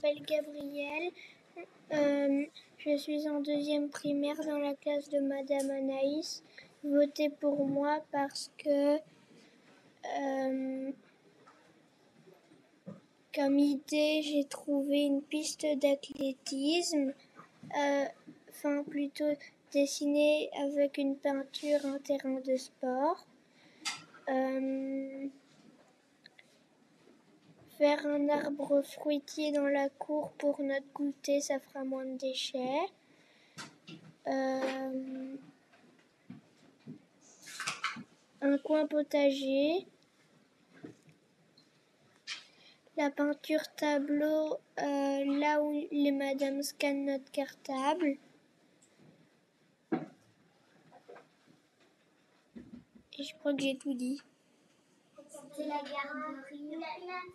m'appelle Gabrielle. Je suis en 2e primaire dans la classe de Madame Anaïs. Votez pour moi parce que comme idée, j'ai trouvé une piste d'athlétisme, plutôt dessiner avec une peinture un terrain de sport. Faire un arbre fruitier dans la cour pour notre goûter, ça fera moins de déchets. Un coin potager. La peinture tableau, là où les madames scannent notre cartable. Et je crois que j'ai tout dit. C'était la garderie.